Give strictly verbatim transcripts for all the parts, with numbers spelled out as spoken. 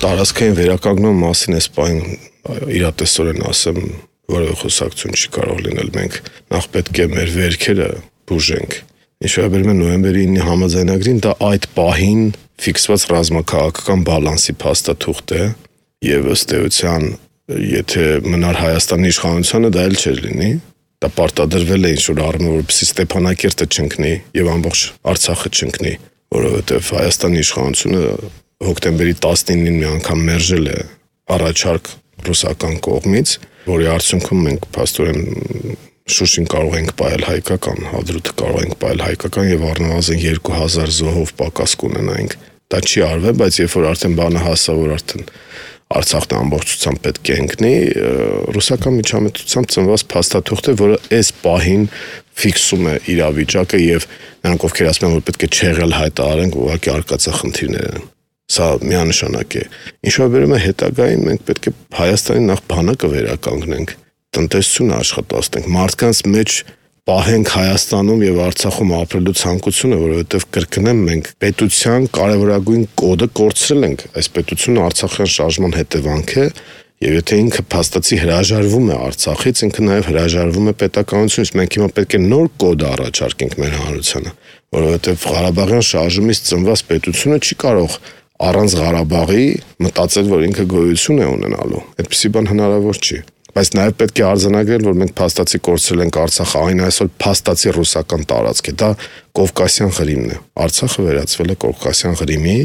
տարածքային վերականգնման մասին էս պայն իրատեսորեն ասեմ, որևէ խոսակցություն չի կարող լինել, մենք նախ պետք է մեր վերքերը բուժենք։ Ինչ վերաբերում է նոյեմբերի ինը համաձայնագրին, դա այդ պահին ֆիքսված ռազմաքաղաքական բալանսի փաստաթուղթ է, եւ ըստ էության, եթե մնար Հայաստանի իշխանությունը, դա էլ չէր լինի, դա պարտադրվել է ինչ-որ առումով, որպեսզի Ստեփանակերտը չընկնի եւ ամբողջ Արցախը չընկնի, որովհետեւ Հայաստանի իշխանությունը հոկտեմբերի տասնինին մի անգամ մերժել է առաջարկ ռուսական կողմից, որի արդյունքում մենք փաստորեն Շուշին կարող ենք պայել հայկական, Հադրութը կարող ենք պայել հայկական եւ առնվազն երկու հազար զոհով պակաս կունենայինք։ Դա չի արվել, բայց երբ որ արդեն բանը հասավ, որ արդեն Արցախն ամբողջությամբ պետք է ընկնի, ռուսական միջամտությամբ ծնված փաստաթուղթ է, որը այս պահին ֆիքսում է իրավիճակը եւ նրանք ովքեր ասում են, որ պետք է չեղել հայտարարենք, ուղղակի արկածախնդիրներ են։ Սա միանշանակ է։ Ինչ վերաբերում է հետագային, մենք պետք է Հայաստանի նախ բանակը վերականգնենք, տնտեսությունը աշխատացնենք, մարդկանց մեջ պահենք Հայաստանում եւ Արցախում ապրելու ցանկությունը, որովհետեւ կրկնեմ, մենք պետության կարևորագույն կոդը կորցրել ենք։ Այս պետությունը Արցախյան շարժման հետևանք է, եւ եթե ինքը փաստացի հրաժարվում է Արցախից, ինքը նաեւ հրաժարվում է պետականությունից։ Մենք հիմա պետք է նոր կոդ առաջարկենք մեր հանրությանը, որովհետեւ Ղարաբաղյան շարժումից ծնված պետությունը չի կարող առանց Ղարաբաղի մտածել, որ ինքը գոյություն է ունենալու։ Այդպիսի բան հնարավոր չի։ Բայց նաև պետք է արձանագրել, որ մենք փաստացի կորցրել ենք Արցախը, այն այսօր փաստացի ռուսական տարածք է, դա Կովկասյան Ղրիմն է։ Արցախը վերածվել է Կովկասյան Ղրիմի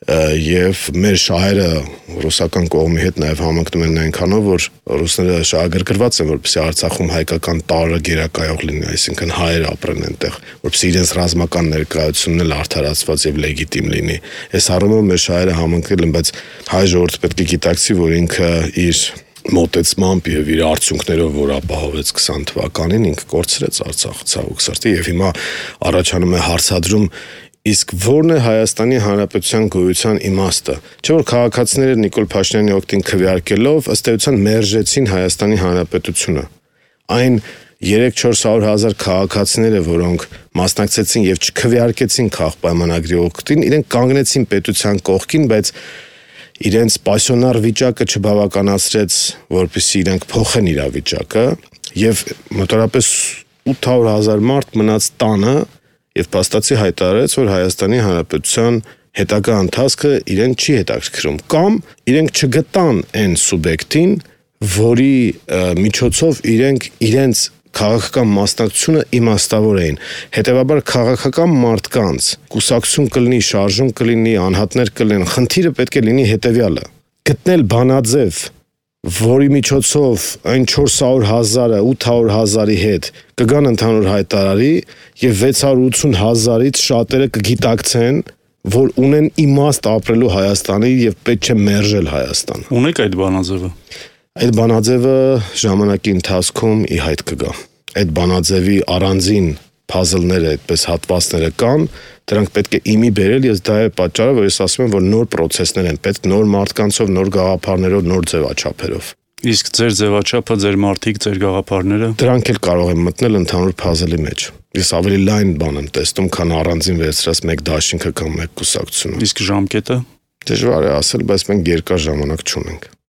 եւ մեր շահերը ռուսական կողմի հետ նաև համընկնում են այնքանով, որ ռուսները շահագրգռված են, որպեսզի Արցախում հայկական տարը գերակայող լինի, այսինքն հայեր ապրեն այնտեղ, որպեսզի իրենց ռազմական ներկայությունն էլ արդարացված եւ լեգիտիմ լինի։ Այս առումով մեր շահերը համընկել են, բայց հայ ժողովուրդը պետք է գիտակցի, որ ինքը իր մոտեցմամբ եւ իր արդյունքներով, որ ապահովեց քսան թվականին, ինքը կորցրեց Արցախը ցավոք սրտի եւ հիմա առաջանում է հարցադրում, իսկ ո՞րն է Հայաստանի Հանրապետության գոյության իմաստը։ Չէ՞ որ քաղաքացիները Նիկոլ Փաշինյանի օգտին քվեարկելով ըստ էության մերժեցին Հայաստանի Հանրապետությունը։ Այն երեք-չորս հազար քաղաքացիները, որոնք մասնակցեցին եւ չքվեարկեցին քաղաքապայմանագրի օգտին, իրենք կանգնեցին պետության կողքին, բայց իրենց պասիոնար վիճակը չբավականացրեց, որպեսզի իրենք փոխեն իրավիճակը, եւ մոտավորապես ութ հարյուր հազար մարդ մնաց տանը եւ փաստացի հայտարարեց, որ Հայաստանի Հանրապետության հետագա ընթացքը իրեն չի հետաքրքրում, կամ իրենք չգտան այն սուբյեկտին, որի միջոցով իրենք իրենց քաղաքական մասնակցությունը իմաստավոր էին։ Հետևաբար քաղաքական մարդկանց կուսակցություն կլինի, շարժում կլինի, անհատներ կլինեն, խնդիրը պետք է լինի հետևյալը. գտնել բանաձև, որի միջոցով այն չորս հարյուր հազարը ութ հարյուր հազարի հետ կգան ընդհանուր հայտարարի եւ վեց հարյուր ութսուն հազարից շատերը կգիտակցեն, որ ունեն իմաստ ապրելու Հայաստանի եւ պետք չէ մերժել Հայաստանը։ Ունեք այդ բանաձևը։ Այդ բանաձևը ժամանակի ընթացքում ի հայտ կգա։ Այդ բանաձևի առանձին փազլները, այդպես հատվածները կան, դրանք պետք է իմի բերել, ես դա է պատճառը, որ ես ասում եմ, որ նոր process-ներ են պետք, նոր մարդկանցով, նոր գաղափարներով, նոր ձևաչափերով։ Իսկ ձեր ձևաչափը, ձեր մարդիկ, ձեր գաղափարները, դրանք էլ կարող են մտնել ընդհանուր puzzle-ի մեջ։ Ես ավելի լայն բան եմ տեսնում, քան առանձին վերցրած մեկ դաշինքը կամ մեկ կուսակցությունը։ Իսկ ժամկետը դժվար է ասել, բայց մենք երկար ժամանակ չունենք։